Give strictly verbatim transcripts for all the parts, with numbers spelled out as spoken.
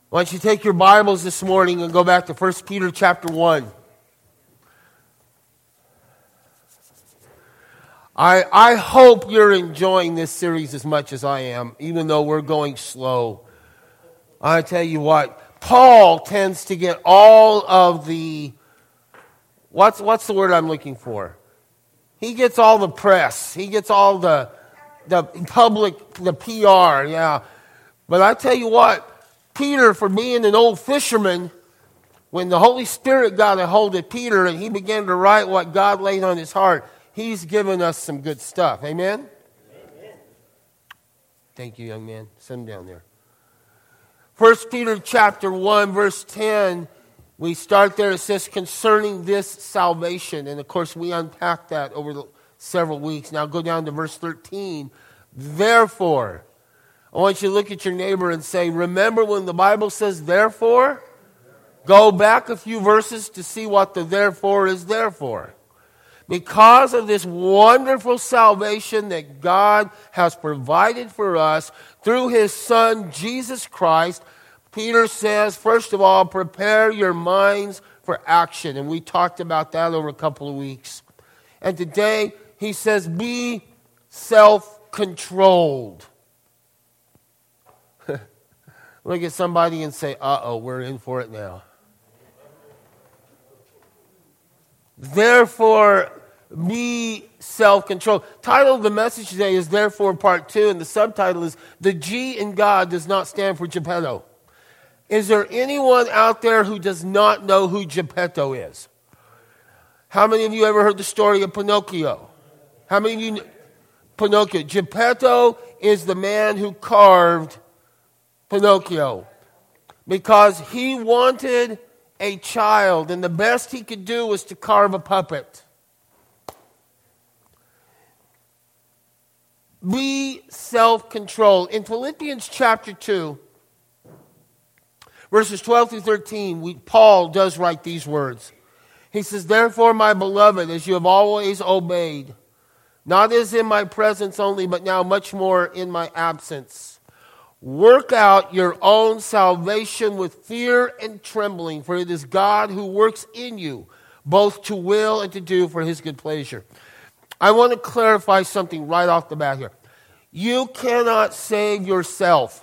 Why don't you take your Bibles this morning and go back to First Peter chapter one. I, I hope you're enjoying this series as much as I am, even though we're going slow. I tell you what, Paul tends to get all of the, what's, what's the word I'm looking for? He gets all the press. He gets all the, the public, the P R, yeah. But I tell you what, Peter, for being an old fisherman, when the Holy Spirit got a hold of Peter and he began to write what God laid on his heart, he's given us some good stuff. Amen? Amen. Thank you, young man. Sit him down there. First Peter chapter one, verse ten, we start there. It says, concerning this salvation. And, of course, we unpacked that over the several weeks. Now go down to verse thirteen. Therefore, I want you to look at your neighbor and say, remember when the Bible says therefore? Go back a few verses to see what the therefore is there for. Because of this wonderful salvation that God has provided for us through His Son, Jesus Christ, Peter says, first of all, prepare your minds for action. And we talked about that over a couple of weeks. And today, he says, be self-controlled. Look at somebody and say, uh-oh, we're in for it now. Therefore, be self-controlled. Title of the message today is Therefore Part two, and the subtitle is The G in God Does Not Stand for Geppetto. Is there anyone out there who does not know who Geppetto is? How many of you ever heard the story of Pinocchio? How many of you know Pinocchio? Geppetto is the man who carved Pinocchio because he wanted a child, and the best he could do was to carve a puppet. Be self-controlled. In Philippians chapter two, verses twelve through thirteen, we, Paul does write these words. He says, therefore, my beloved, as you have always obeyed, not as in my presence only, but now much more in my absence, work out your own salvation with fear and trembling, for it is God who works in you, both to will and to do for His good pleasure. I want to clarify something right off the bat here. You cannot save yourself.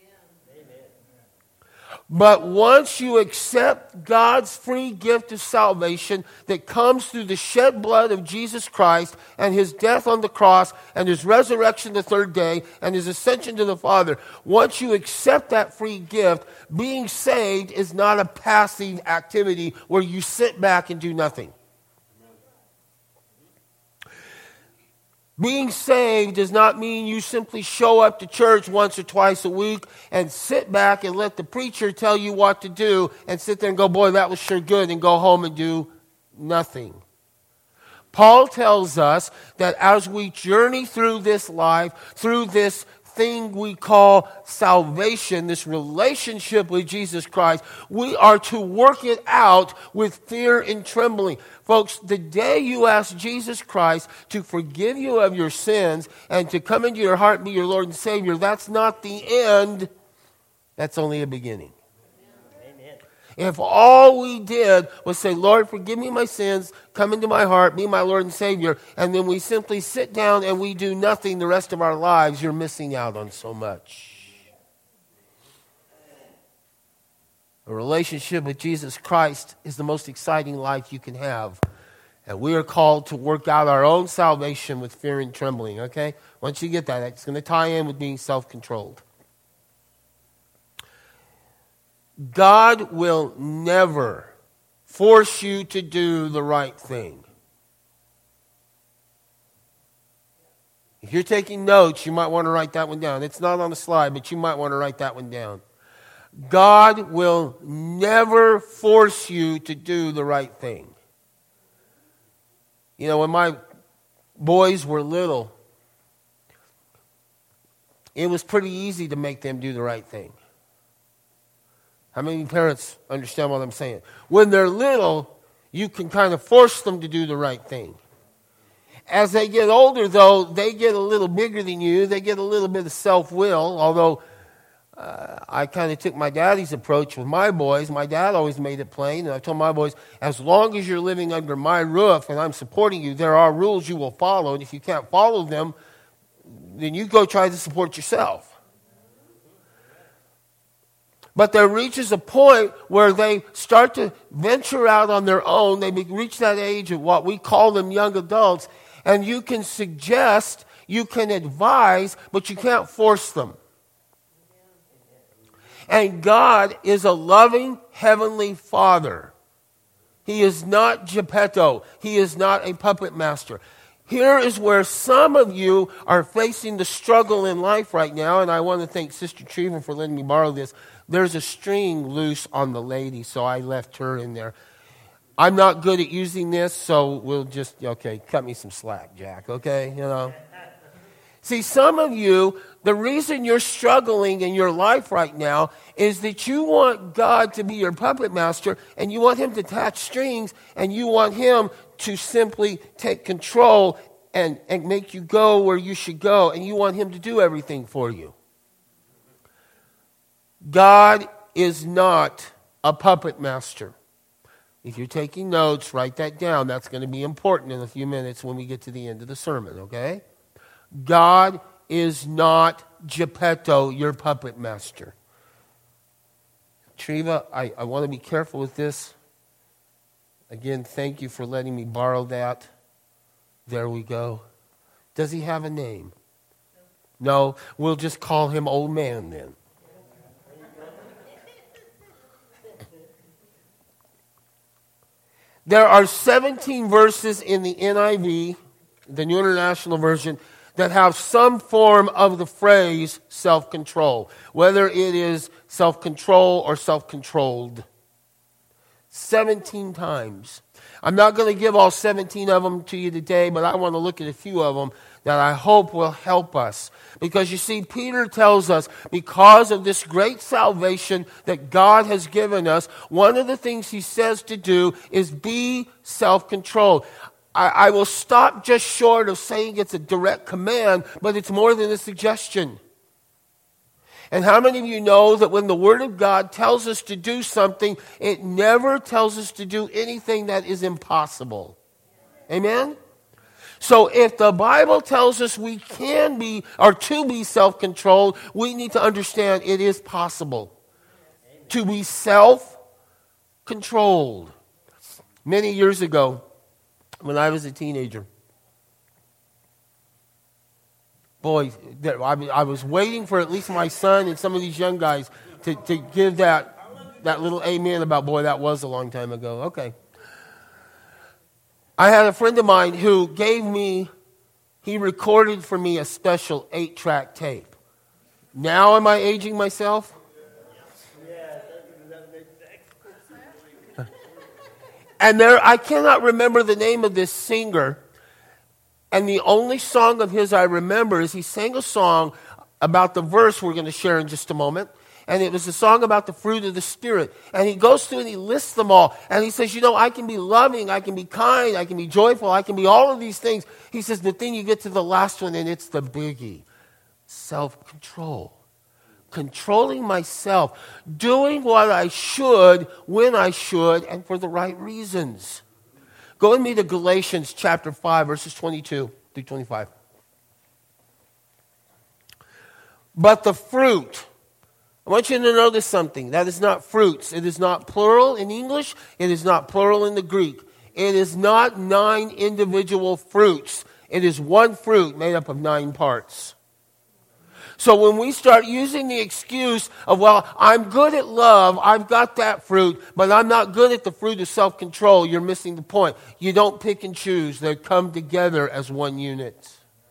But once you accept God's free gift of salvation that comes through the shed blood of Jesus Christ and His death on the cross and His resurrection the third day and His ascension to the Father, once you accept that free gift, being saved is not a passive activity where you sit back and do nothing. Being saved does not mean you simply show up to church once or twice a week and sit back and let the preacher tell you what to do and sit there and go, boy, that was sure good, and go home and do nothing. Paul tells us that as we journey through this life, through this thing we call salvation, this relationship with Jesus Christ, we are to work it out with fear and trembling. Folks, the day you ask Jesus Christ to forgive you of your sins and to come into your heart and be your Lord and Savior, that's not the end. That's only a beginning. Amen. If all we did was say, Lord, forgive me my sins, come into my heart, be my Lord and Savior, and then we simply sit down and we do nothing the rest of our lives, you're missing out on so much. A relationship with Jesus Christ is the most exciting life you can have. And we are called to work out our own salvation with fear and trembling, okay? Once you get that, it's going to tie in with being self-controlled. God will never force you to do the right thing. If you're taking notes, you might want to write that one down. It's not on the slide, but you might want to write that one down. God will never force you to do the right thing. You know, when my boys were little, it was pretty easy to make them do the right thing. How many parents understand what I'm saying? When they're little, you can kind of force them to do the right thing. As they get older, though, they get a little bigger than you. They get a little bit of self-will, although uh, I kind of took my daddy's approach with my boys. My dad always made it plain, and I told my boys, as long as you're living under my roof and I'm supporting you, there are rules you will follow, and if you can't follow them, then you go try to support yourself. But there reaches a point where they start to venture out on their own. They reach that age of what we call them young adults. And you can suggest, you can advise, but you can't force them. And God is a loving heavenly Father. He is not Geppetto. He is not a puppet master. Here is where some of you are facing the struggle in life right now. And I want to thank Sister Treva for letting me borrow this. There's a string loose on the lady, so I left her in there. I'm not good at using this, so we'll just, okay, cut me some slack, Jack, okay? You know. See, some of you, the reason you're struggling in your life right now is that you want God to be your puppet master, and you want him to attach strings, and you want him to simply take control and, and make you go where you should go, and you want him to do everything for you. God is not a puppet master. If you're taking notes, write that down. That's going to be important in a few minutes when we get to the end of the sermon, okay? God is not Geppetto, your puppet master. Treva, I, I want to be careful with this. Again, thank you for letting me borrow that. There we go. Does he have a name? No, we'll just call him Old Man then. There are seventeen verses in the N I V, the New International Version, that have some form of the phrase self-control, whether it is self-control or self-controlled. seventeen times. I'm not going to give all seventeen of them to you today, but I want to look at a few of them that I hope will help us. Because you see, Peter tells us, because of this great salvation that God has given us, one of the things he says to do is be self-controlled. I, I will stop just short of saying it's a direct command, but it's more than a suggestion. And how many of you know that when the Word of God tells us to do something, it never tells us to do anything that is impossible? Amen? So if the Bible tells us we can be, or to be self-controlled, we need to understand it is possible to be self-controlled. Many years ago, when I was a teenager, boy, I was waiting for at least my son and some of these young guys to, to give that, that little amen about, boy, that was a long time ago. Okay. I had a friend of mine who gave me, he recorded for me a special eight-track tape. Now am I aging myself? And there, I cannot remember the name of this singer. And the only song of his I remember is he sang a song about the verse we're going to share in just a moment. And it was a song about the fruit of the Spirit. And he goes through and he lists them all. And he says, you know, I can be loving, I can be kind, I can be joyful, I can be all of these things. He says, but then you get to the last one and it's the biggie. Self-control. Controlling myself. Doing what I should, when I should, and for the right reasons. Go with me to Galatians chapter five, verses twenty-two through twenty-five. But the fruit... I want you to notice something. That is not fruits. It is not plural in English. It is not plural in the Greek. It is not nine individual fruits. It is one fruit made up of nine parts. So when we start using the excuse of, well, I'm good at love, I've got that fruit, but I'm not good at the fruit of self-control, you're missing the point. You don't pick and choose. They come together as one unit.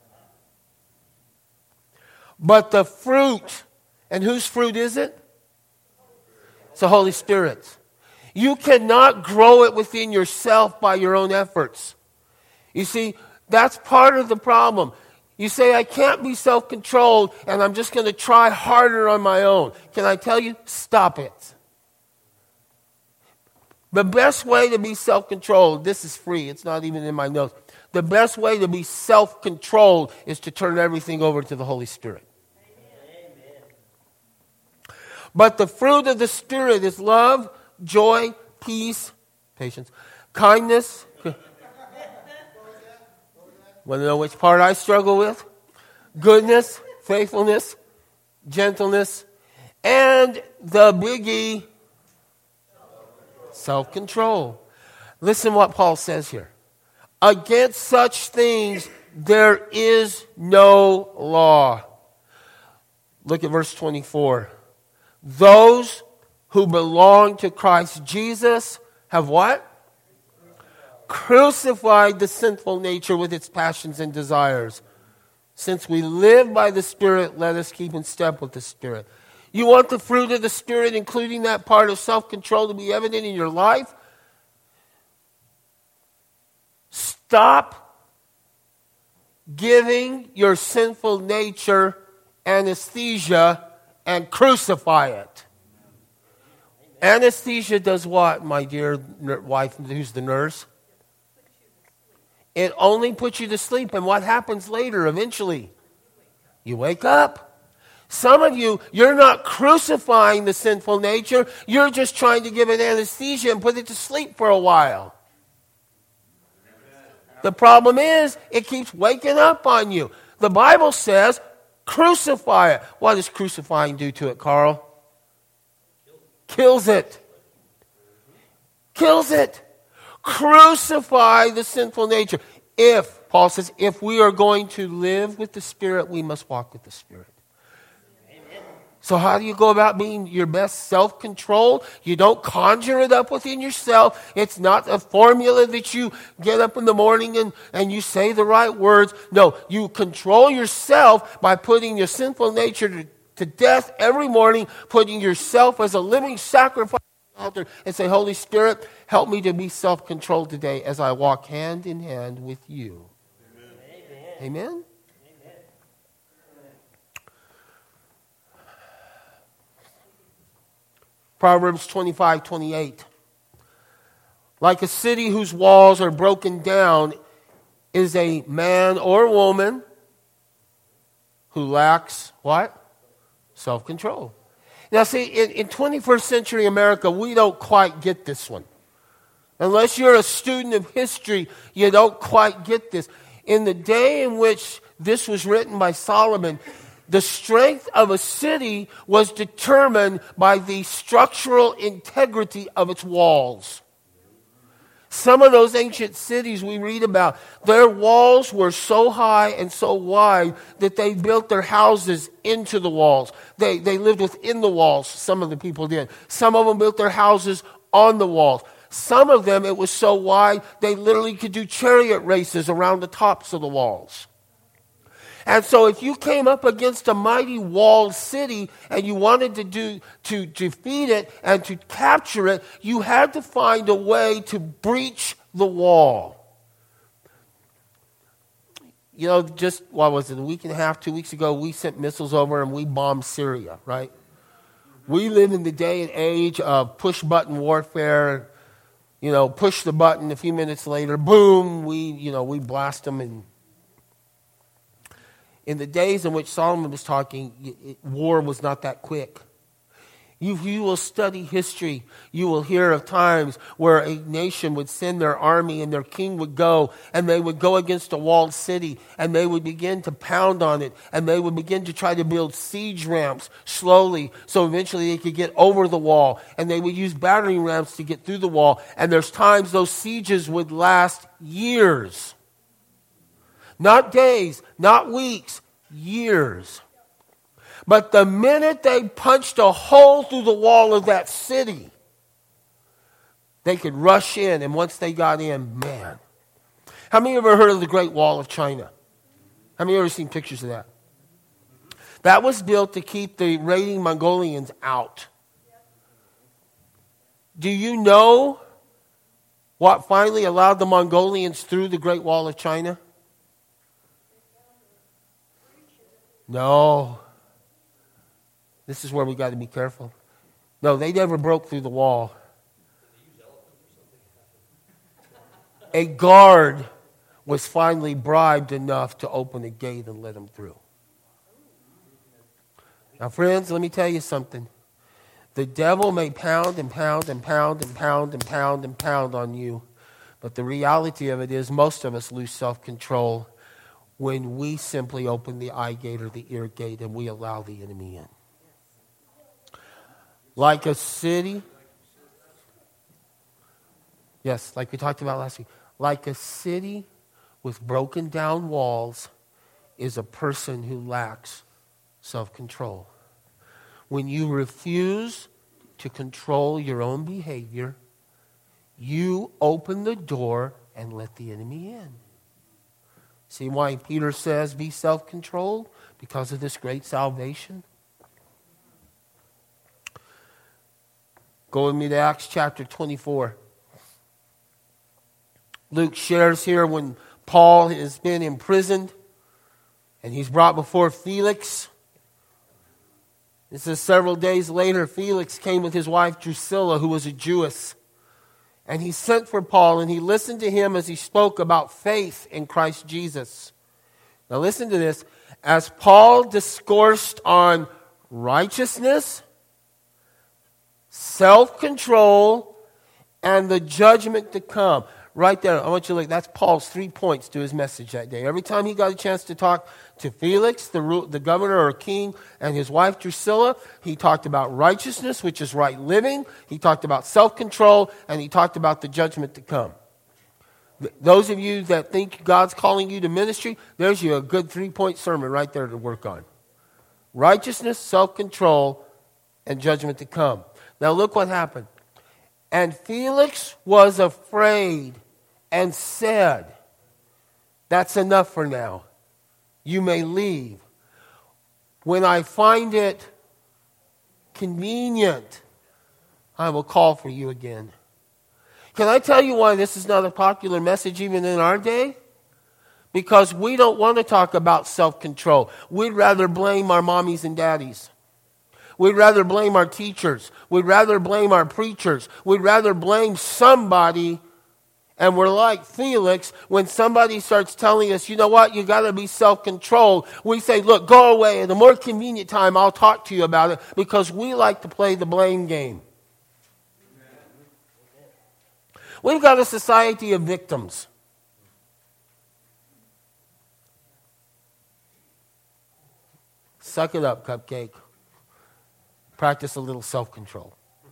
But the fruit... And whose fruit is it? It's the Holy Spirit. You cannot grow it within yourself by your own efforts. You see, that's part of the problem. You say, I can't be self-controlled, and I'm just going to try harder on my own. Can I tell you? Stop it. The best way to be self-controlled, this is free, it's not even in my notes. The best way to be self-controlled is to turn everything over to the Holy Spirit. But the fruit of the Spirit is love, joy, peace, patience, kindness. Want to know which part I struggle with? Goodness, faithfulness, gentleness, and the biggie, self-control. Listen what Paul says here. Against such things there is no law. Look at verse twenty-four. Those who belong to Christ Jesus have what? Crucified the sinful nature with its passions and desires. Since we live by the Spirit, let us keep in step with the Spirit. You want the fruit of the Spirit, including that part of self-control, to be evident in your life? Stop giving your sinful nature anesthesia and crucify it. Anesthesia does what, my dear wife, who's the nurse? It only puts you to sleep. And what happens later, eventually? You wake up. Some of you, you're not crucifying the sinful nature. You're just trying to give it anesthesia and put it to sleep for a while. The problem is, it keeps waking up on you. The Bible says, crucify it. What does crucifying do to it, Carl? Kills it. Kills it. Crucify the sinful nature. If, Paul says, if we are going to live with the Spirit, we must walk with the Spirit. Amen. So how do you go about being your best self-control? You don't conjure it up within yourself. It's not a formula that you get up in the morning and, and you say the right words. No, you control yourself by putting your sinful nature to, to death every morning, putting yourself as a living sacrifice altar and say, Holy Spirit, help me to be self-controlled today as I walk hand in hand with you. Amen. Amen? Amen? Proverbs twenty-five twenty-eight. Like a city whose walls are broken down is a man or woman who lacks what? Self-control. Now see, in, in twenty-first century America, we don't quite get this one. Unless you're a student of history, you don't quite get this. In the day in which this was written by Solomon, the strength of a city was determined by the structural integrity of its walls. Some of those ancient cities we read about, their walls were so high and so wide that they built their houses into the walls. They, they lived within the walls, some of the people did. Some of them built their houses on the walls. Some of them, it was so wide, they literally could do chariot races around the tops of the walls. And so if you came up against a mighty walled city and you wanted to do to defeat it and to capture it, you had to find a way to breach the wall. You know, just, what was it, a week and a half, two weeks ago, we sent missiles over and we bombed Syria, right? We live in the day and age of push-button warfare. You know, push the button, a few minutes later, boom, we, you know, we blast them. And in the days in which Solomon was talking, it, war was not that quick. You, you will study history. You will hear of times where a nation would send their army and their king would go and they would go against a walled city and they would begin to pound on it and they would begin to try to build siege ramps slowly so eventually they could get over the wall, and they would use battering rams to get through the wall. And there's times those sieges would last years. Not days, not weeks, years. But the minute they punched a hole through the wall of that city, they could rush in, and once they got in, man. How many of you ever heard of the Great Wall of China? How many of you ever seen pictures of that? That was built to keep the raiding Mongolians out. Do you know what finally allowed the Mongolians through the Great Wall of China? No. This is where we got to be careful. No, they never broke through the wall. A guard was finally bribed enough to open a gate and let them through. Now, friends, let me tell you something. The devil may pound and pound and pound and pound and pound and pound on you. But the reality of it is most of us lose self-control when we simply open the eye gate or the ear gate and we allow the enemy in. Like a city, yes, like we talked about last week, like a city with broken down walls is a person who lacks self-control. When you refuse to control your own behavior, you open the door and let the enemy in. See why Peter says be self-controlled? Because of this great salvation. Go with me to Acts chapter twenty-four. Luke shares here when Paul has been imprisoned and he's brought before Felix. It says several days later, Felix came with his wife Drusilla, who was a Jewess. And he sent for Paul and he listened to him as he spoke about faith in Christ Jesus. Now listen to this. As Paul discoursed on righteousness, self-control, and the judgment to come. Right there, I want you to look. That's Paul's three points to his message that day. Every time he got a chance to talk to Felix, the, the governor or king, and his wife Drusilla, he talked about righteousness, which is right living. He talked about self-control, and he talked about the judgment to come. Those of you that think God's calling you to ministry, there's you a good three-point sermon right there to work on. Righteousness, self-control, and judgment to come. Now look what happened. And Felix was afraid and said, that's enough for now. You may leave. When I find it convenient, I will call for you again. Can I tell you why this is not a popular message even in our day? Because we don't want to talk about self-control. We'd rather blame our mommies and daddies. We'd rather blame our teachers. We'd rather blame our preachers. We'd rather blame somebody. And we're like Felix, when somebody starts telling us, you know what, you got to be self-controlled. We say, look, go away. At a more convenient time, I'll talk to you about it, because we like to play the blame game. We've got a society of victims. Suck it up, Cupcake. Practice a little self-control.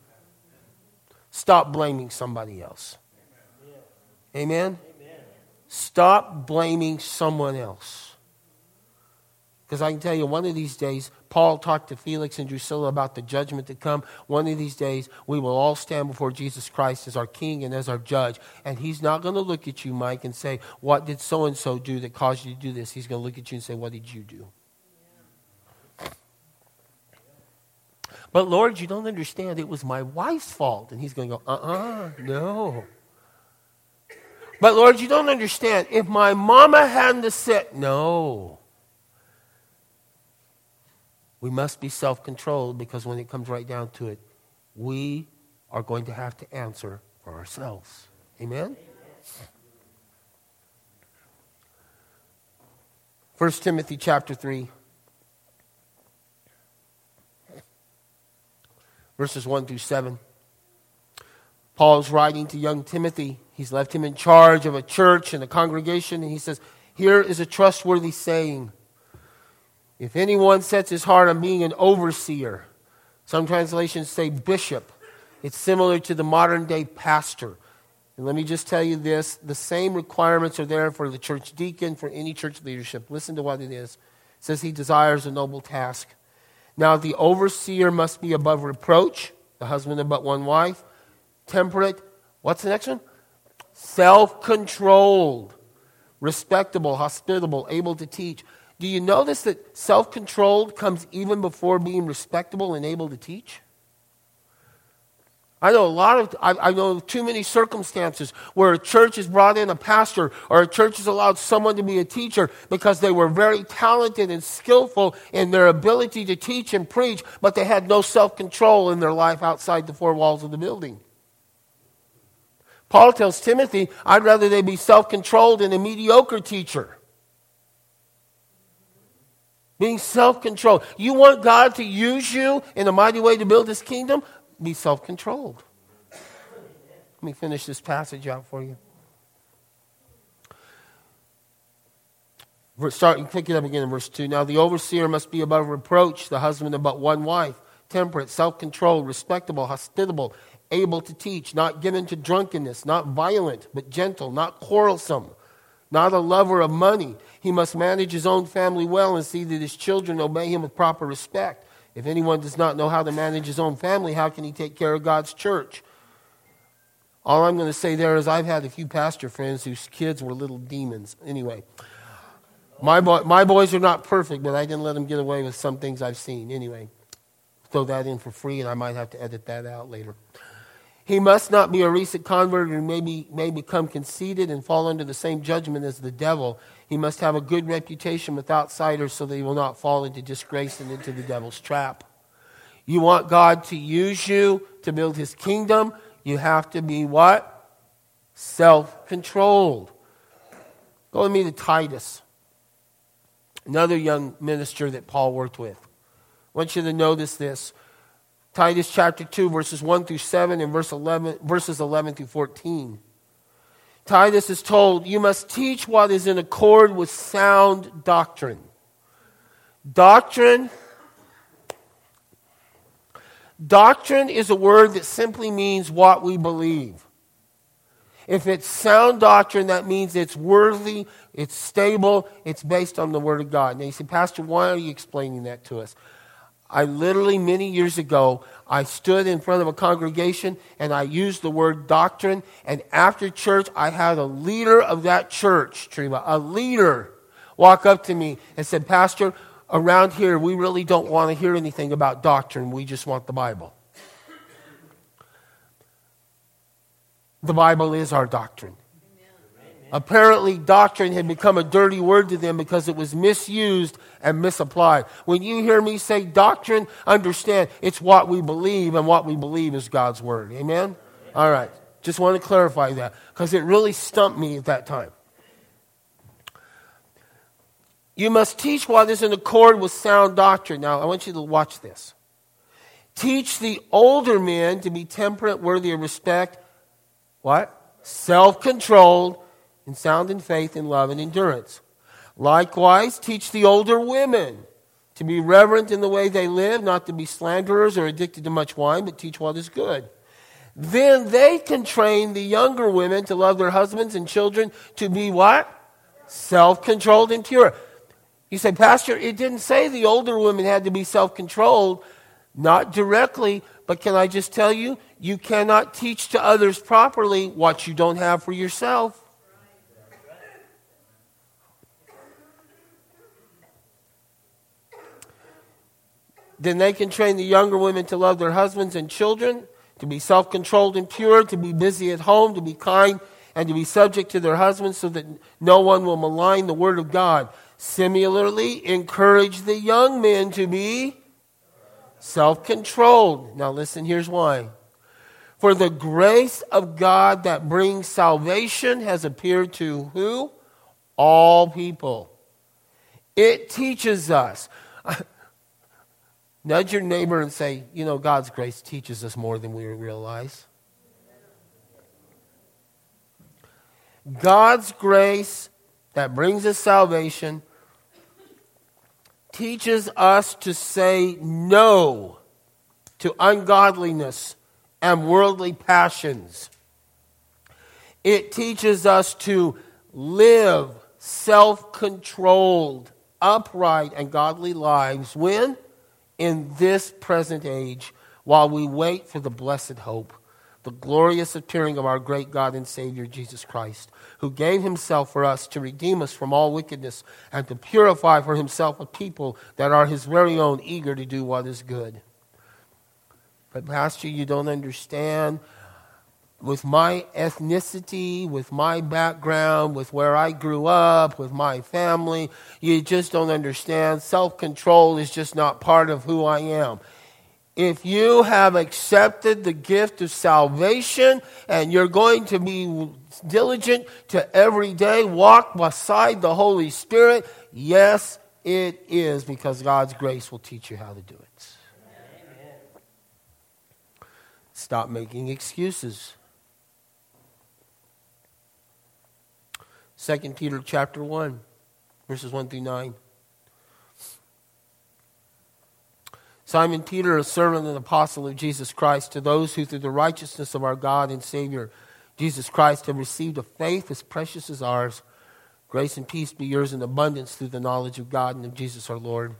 Stop blaming somebody else. Amen? Amen? Stop blaming someone else. Because I can tell you, one of these days, Paul talked to Felix and Drusilla about the judgment to come. One of these days, we will all stand before Jesus Christ as our king and as our judge. And he's not going to look at you, Mike, and say, what did so-and-so do that caused you to do this? He's going to look at you and say, what did you do? But Lord, you don't understand. It was my wife's fault. And he's going to go, uh-uh, no. But Lord, you don't understand. If my mama hadn't said, no. We must be self-controlled, because when it comes right down to it, we are going to have to answer for ourselves. Amen? First Timothy chapter three. Verses one through seven. Paul's writing to young Timothy. He's left him in charge of a church and a congregation. And he says, here is a trustworthy saying. If anyone sets his heart on being an overseer, some translations say bishop. It's similar to the modern day pastor. And let me just tell you this. The same requirements are there for the church deacon, for any church leadership. Listen to what it is. It says he desires a noble task. Now, the overseer must be above reproach, the husband of but one wife, temperate, what's the next one? Self-controlled, respectable, hospitable, able to teach. Do you notice that self-controlled comes even before being respectable and able to teach? I know a lot of, I, I know too many circumstances where a church has brought in a pastor or a church has allowed someone to be a teacher because they were very talented and skillful in their ability to teach and preach, but they had no self-control in their life outside the four walls of the building. Paul tells Timothy, I'd rather they be self-controlled than a mediocre teacher. Being self-controlled. You want God to use you in a mighty way to build His kingdom? Be self-controlled. Let me finish this passage out for you. Verse, start, pick it up again in verse two. Now the overseer must be above reproach, the husband of but one wife, temperate, self-controlled, respectable, hospitable, able to teach, not given to drunkenness, not violent, but gentle, not quarrelsome, not a lover of money. He must manage his own family well and see that his children obey him with proper respect. If anyone does not know how to manage his own family, how can he take care of God's church? All I'm going to say there is I've had a few pastor friends whose kids were little demons. Anyway, my, boy, my boys are not perfect, but I didn't let them get away with some things I've seen. Anyway, throw that in for free, and I might have to edit that out later. He must not be a recent convert who may, be, may become conceited and fall under the same judgment as the devil. He must have a good reputation with outsiders so that he will not fall into disgrace and into the devil's trap. You want God to use you to build His kingdom, you have to be what? Self-controlled. Go with me to Titus, another young minister that Paul worked with. I want you to notice this. Titus chapter two, verses one through seven, and verse eleven, verses eleven through fourteen. Titus is told, you must teach what is in accord with sound doctrine. Doctrine, doctrine is a word that simply means what we believe. If it's sound doctrine, that means it's worthy, it's stable, it's based on the Word of God. Now you say, Pastor, why are you explaining that to us? I literally, many years ago, I stood in front of a congregation and I used the word doctrine. And after church, I had a leader of that church, Treva, a leader, walk up to me and said, Pastor, around here, we really don't want to hear anything about doctrine. We just want the Bible. The Bible is our doctrine. Apparently, doctrine had become a dirty word to them because it was misused and misapplied. When you hear me say doctrine, understand it's what we believe, and what we believe is God's word. Amen? All right. Just want to clarify that because it really stumped me at that time. You must teach what is in accord with sound doctrine. Now, I want you to watch this. Teach the older men to be temperate, worthy of respect. What? Self-controlled, and sound in faith, in love, and endurance. Likewise, teach the older women to be reverent in the way they live, not to be slanderers or addicted to much wine, but teach what is good. Then they can train the younger women to love their husbands and children to be what? Self-controlled and pure. You say, Pastor, it didn't say the older women had to be self-controlled. Not directly, but can I just tell you, you cannot teach to others properly what you don't have for yourself. Then they can train the younger women to love their husbands and children, to be self-controlled and pure, to be busy at home, to be kind, and to be subject to their husbands so that no one will malign the word of God. Similarly, encourage the young men to be self-controlled. Now listen, here's why. For the grace of God that brings salvation has appeared to who? All people. It teaches us. Nudge your neighbor and say, you know, God's grace teaches us more than we realize. God's grace that brings us salvation teaches us to say no to ungodliness and worldly passions. It teaches us to live self-controlled, upright, and godly lives when? In this present age, while we wait for the blessed hope, the glorious appearing of our great God and Savior Jesus Christ, who gave himself for us to redeem us from all wickedness and to purify for himself a people that are his very own, eager to do what is good. But Pastor, you don't understand. With my ethnicity, with my background, with where I grew up, with my family, you just don't understand. Self-control is just not part of who I am. If you have accepted the gift of salvation and you're going to be diligent to every day walk beside the Holy Spirit, yes, It is because God's grace will teach you how to do it. Amen. Stop making excuses. Second Peter chapter one, verses one through nine. Simon Peter, a servant and apostle of Jesus Christ, to those who through the righteousness of our God and Savior, Jesus Christ, have received a faith as precious as ours, grace and peace be yours in abundance through the knowledge of God and of Jesus our Lord.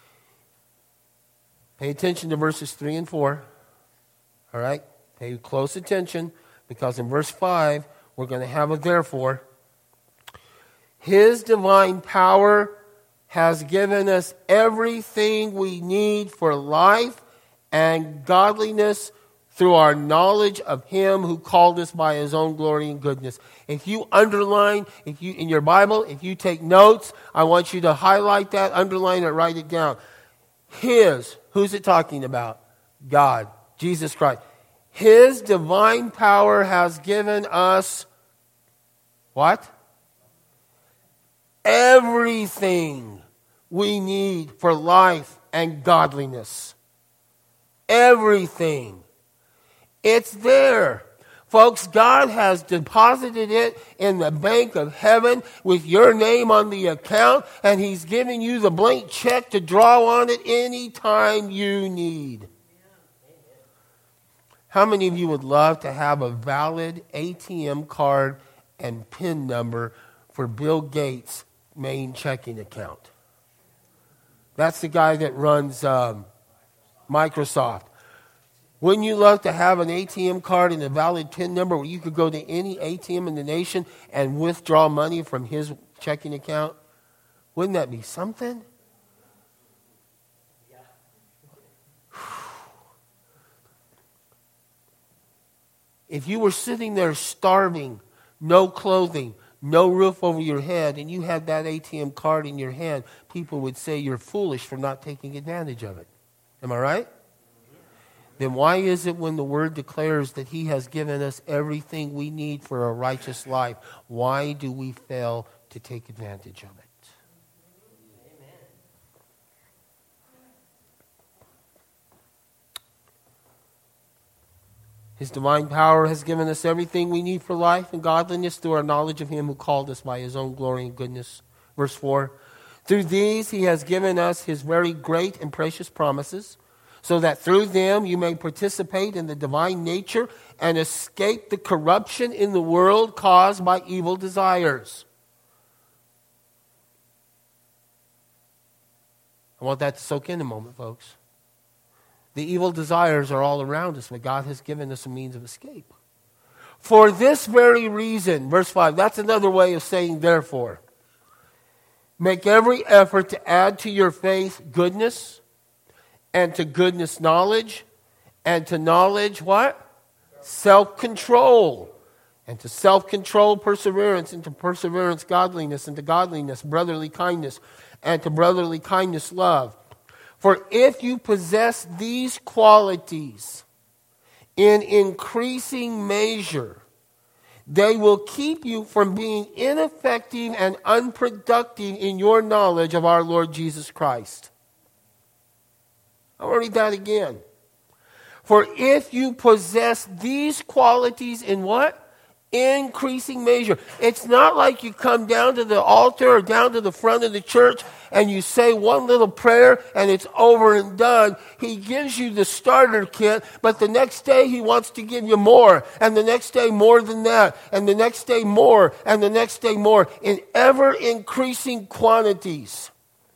Pay attention to verses three and four. All right? Pay close attention, because in verse five, we're going to have a therefore. His divine power has given us everything we need for life and godliness through our knowledge of Him who called us by His own glory and goodness. If you underline, if you in your Bible, if you take notes, I want you to highlight that, underline it, write it down. His, who's it talking about? God, Jesus Christ. His divine power has given us what? Everything we need for life and godliness. Everything. It's there. Folks, God has deposited it in the bank of heaven with your name on the account, and He's giving you the blank check to draw on it anytime you need. How many of you would love to have a valid A T M card and PIN number for Bill Gates' main checking account? That's the guy that runs um, Microsoft. Wouldn't you love to have an A T M card and a valid PIN number where you could go to any A T M in the nation and withdraw money from his checking account? Wouldn't that be something? Yeah. If you were sitting there starving, no clothing, no roof over your head, and you had that A T M card in your hand, people would say you're foolish for not taking advantage of it. Am I right? Then why is it when the Word declares that He has given us everything we need for a righteous life, why do we fail to take advantage of it? Amen. His divine power has given us everything we need for life and godliness through our knowledge of Him who called us by His own glory and goodness. Verse four, through these He has given us His very great and precious promises, so that through them you may participate in the divine nature and escape the corruption in the world caused by evil desires. I want that to soak in a moment, folks. The evil desires are all around us, but God has given us a means of escape. For this very reason, verse five, that's another way of saying therefore. Make every effort to add to your faith goodness, and to goodness knowledge, and to knowledge what? Self-control. And to self-control perseverance, and to perseverance godliness, and to godliness brotherly kindness, and to brotherly kindness love. For if you possess these qualities in increasing measure, they will keep you from being ineffective and unproductive in your knowledge of our Lord Jesus Christ. I'll read that again. For if you possess these qualities in what? Increasing measure. It's not like you come down to the altar or down to the front of the church and you say one little prayer and it's over and done. He gives you the starter kit, but the next day He wants to give you more, and the next day more than that, and the next day more, and the next day more, in ever increasing quantities.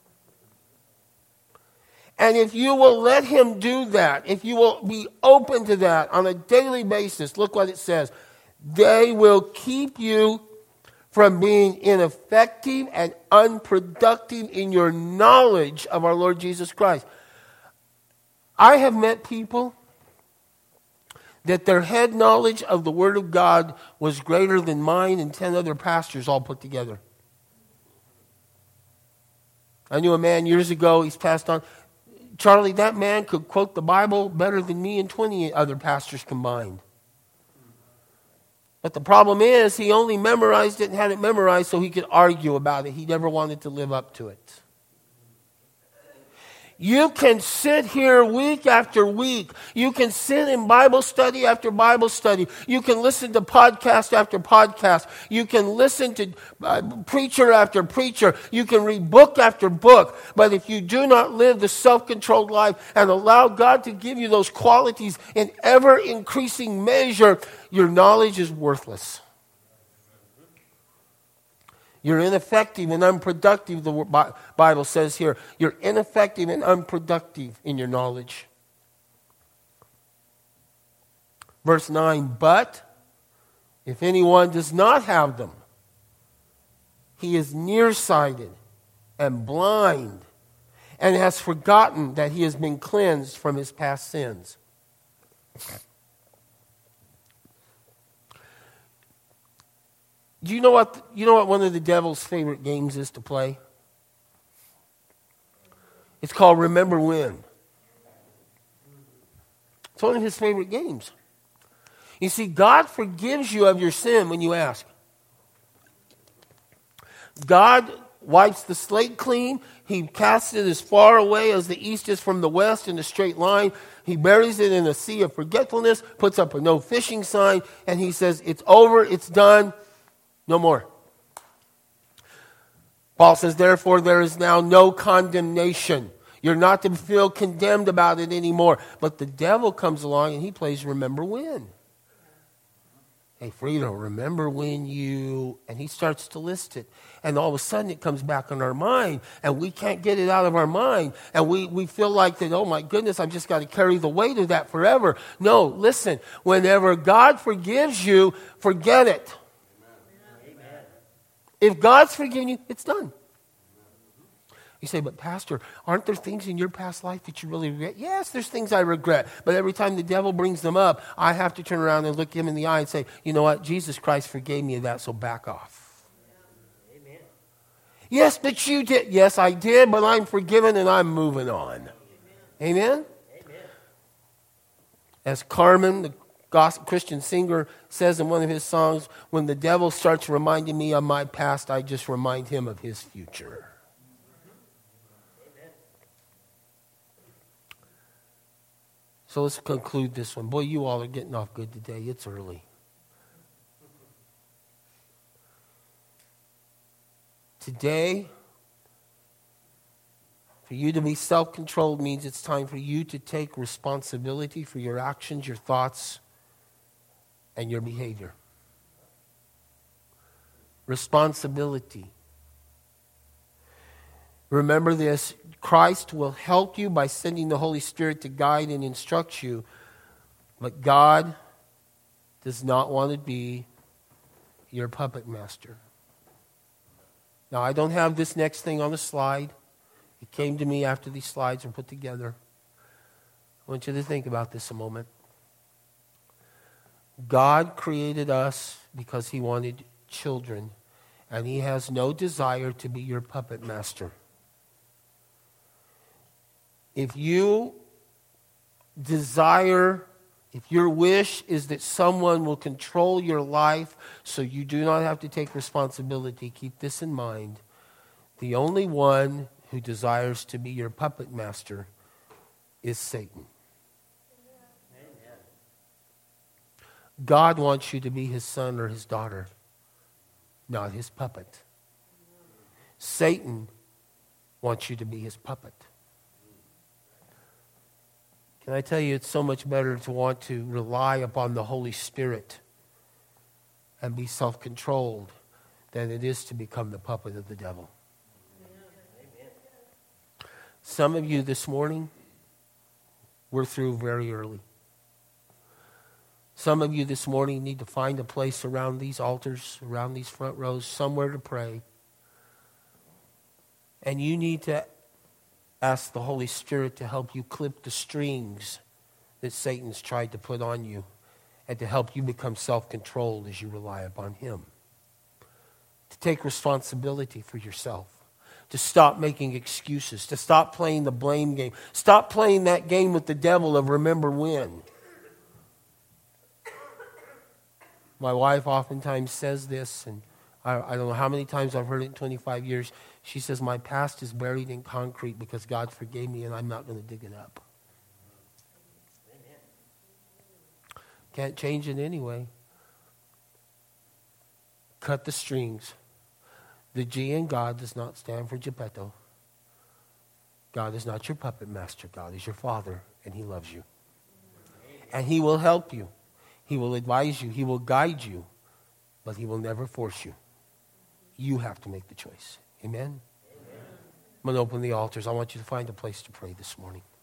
And if you will let Him do that, if you will be open to that on a daily basis, look what it says. They will keep you from being ineffective and unproductive in your knowledge of our Lord Jesus Christ. I have met people that their head knowledge of the Word of God was greater than mine and ten other pastors all put together. I knew a man years ago, he's passed on. Charlie, that man could quote the Bible better than me and twenty other pastors combined. But the problem is, he only memorized it and had it memorized so he could argue about it. He never wanted to live up to it. You can sit here week after week. You can sit in Bible study after Bible study. You can listen to podcast after podcast. You can listen to uh, preacher after preacher. You can read book after book. But if you do not live the self-controlled life and allow God to give you those qualities in ever-increasing measure, your knowledge is worthless. You're ineffective and unproductive, the Bible says here. You're ineffective and unproductive in your knowledge. Verse nine, but if anyone does not have them, he is nearsighted and blind and has forgotten that he has been cleansed from his past sins. Do you know what you know what one of the devil's favorite games is to play? It's called Remember When. It's one of his favorite games. You see, God forgives you of your sin when you ask. God wipes the slate clean. He casts it as far away as the east is from the west in a straight line. He buries it in a sea of forgetfulness, puts up a no fishing sign, and he says, it's over, it's done. No more. Paul says, therefore, there is now no condemnation. You're not to feel condemned about it anymore. But the devil comes along and he plays Remember When. Hey, Frito, remember when you... And he starts to list it. And all of a sudden it comes back in our mind. And we can't get it out of our mind. And we, we feel like that, oh my goodness, I've just got to carry the weight of that forever. No, listen. Whenever God forgives you, forget it. If God's forgiven you, it's done. You say, but Pastor, aren't there things in your past life that you really regret? Yes, there's things I regret. But every time the devil brings them up, I have to turn around and look him in the eye and say, you know what? Jesus Christ forgave me of that, so back off. Amen. Yes, but you did. Yes, I did, but I'm forgiven and I'm moving on. Amen? Amen? Amen. As Carmen, the gospel Christian singer, says in one of his songs, when the devil starts reminding me of my past, I just remind him of his future. Amen. So let's conclude this one. Boy, you all are getting off good today. It's early. Today, for you to be self-controlled means it's time for you to take responsibility for your actions, your thoughts, and your behavior. Responsibility. Remember this, Christ will help you by sending the Holy Spirit to guide and instruct you, but God does not want to be your puppet master. Now, I don't have this next thing on the slide. It came to me after these slides were put together. I want you to think about this a moment. God created us because he wanted children, and he has no desire to be your puppet master. If you desire, if your wish is that someone will control your life so you do not have to take responsibility, keep this in mind. The only one who desires to be your puppet master is Satan. God wants you to be his son or his daughter, not his puppet. Satan wants you to be his puppet. Can I tell you, it's so much better to want to rely upon the Holy Spirit and be self-controlled than it is to become the puppet of the devil. Amen. Some of you this morning, we're through very early. Some of you this morning need to find a place around these altars, around these front rows, somewhere to pray. And you need to ask the Holy Spirit to help you clip the strings that Satan's tried to put on you and to help you become self-controlled as you rely upon him. To take responsibility for yourself. To stop making excuses. To stop playing the blame game. Stop playing that game with the devil of remember when. My wife oftentimes says this, and I, I don't know how many times I've heard it in twenty-five years. She says, my past is buried in concrete because God forgave me and I'm not going to dig it up. Amen. Can't change it anyway. Cut the strings. The G in God does not stand for Geppetto. God is not your puppet master. God is your Father, and He loves you. And He will help you. He will advise you. He will guide you. But He will never force you. You have to make the choice. Amen? Amen. I'm going to open the altars. I want you to find a place to pray this morning.